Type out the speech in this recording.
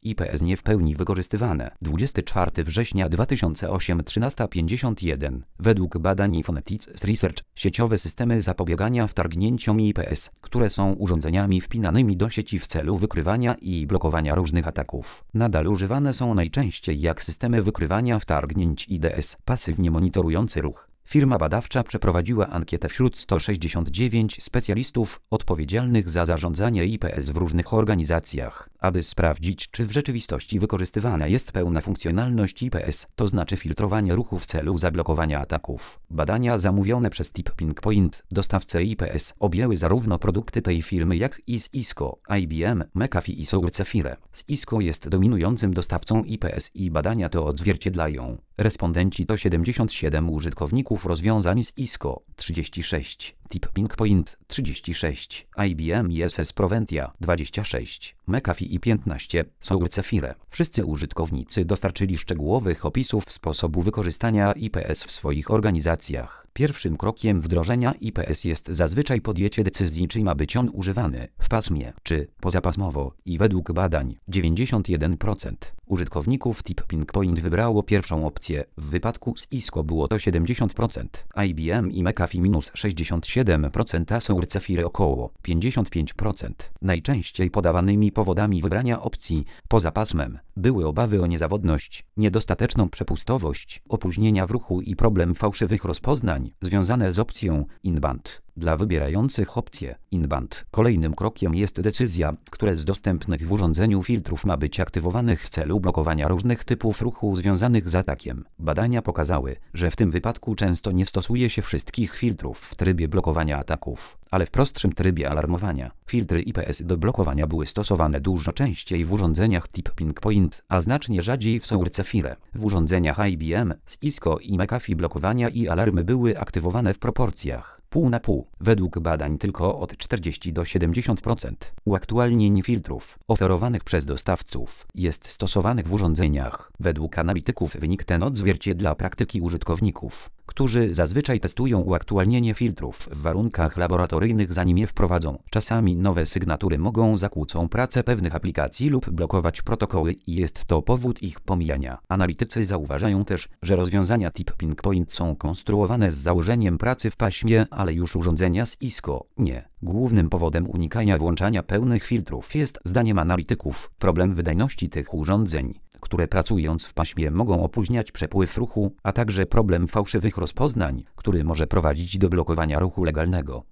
IPS nie w pełni wykorzystywane. 24 września 2008 13:51. Według badań Phonetics Research, sieciowe systemy zapobiegania wtargnięciom IPS, które są urządzeniami wpinanymi do sieci w celu wykrywania i blokowania różnych ataków, nadal używane są najczęściej jak systemy wykrywania wtargnięć IDS, pasywnie monitorujący ruch. Firma badawcza przeprowadziła ankietę wśród 169 specjalistów odpowiedzialnych za zarządzanie IPS w różnych organizacjach, aby sprawdzić, czy w rzeczywistości wykorzystywana jest pełna funkcjonalność IPS, to znaczy filtrowanie ruchu w celu zablokowania ataków. Badania zamówione przez Tipping Point, dostawcę IPS, objęły zarówno produkty tej firmy jak i Cisco, IBM, McAfee i Sourcefire. Cisco jest dominującym dostawcą IPS i badania to odzwierciedlają. Respondenci to 77 użytkowników rozwiązań z Cisco, 36, Tipping Point, 36, IBM i SS Proventia, 26, McAfee i 15, Sourcefire. Wszyscy użytkownicy dostarczyli szczegółowych opisów sposobu wykorzystania IPS w swoich organizacjach. Pierwszym krokiem wdrożenia IPS jest zazwyczaj podjęcie decyzji, czy ma być on używany w pasmie, czy pozapasmowo, i według badań 91% użytkowników Tipping Point wybrało pierwszą opcję. W wypadku z Cisco było to 70%, IBM i McAfee minus 67%, a Sourcefire około 55%. Najczęściej podawanymi powodami wybrania opcji poza pasmem były obawy o niezawodność, niedostateczną przepustowość, opóźnienia w ruchu i problem fałszywych rozpoznań związane z opcją in-band. Dla wybierających opcję in-band kolejnym krokiem jest decyzja, które z dostępnych w urządzeniu filtrów ma być aktywowanych w celu blokowania różnych typów ruchu związanych z atakiem. Badania pokazały, że w tym wypadku często nie stosuje się wszystkich filtrów w trybie blokowania ataków, ale w prostszym trybie alarmowania. Filtry IPS do blokowania były stosowane dużo częściej w urządzeniach Tipping Point, a znacznie rzadziej w Sourcefire. W urządzeniach IBM, Cisco i McAfee blokowania i alarmy były aktywowane w proporcjach pół na pół. Według badań tylko od 40 do 70% uaktualnień filtrów oferowanych przez dostawców jest stosowanych w urządzeniach. Według analityków wynik ten odzwierciedla praktyki użytkowników, którzy zazwyczaj testują uaktualnienie filtrów w warunkach laboratoryjnych, zanim je wprowadzą. Czasami nowe sygnatury mogą zakłócą pracę pewnych aplikacji lub blokować protokoły i jest to powód ich pomijania. Analitycy zauważają też, że rozwiązania Tipping Point są konstruowane z założeniem pracy w paśmie, ale już urządzenia z Cisco nie. Głównym powodem unikania włączania pełnych filtrów jest, zdaniem analityków, problem wydajności tych urządzeń, które pracując w paśmie mogą opóźniać przepływ ruchu, a także problem fałszywych rozpoznań, który może prowadzić do blokowania ruchu legalnego.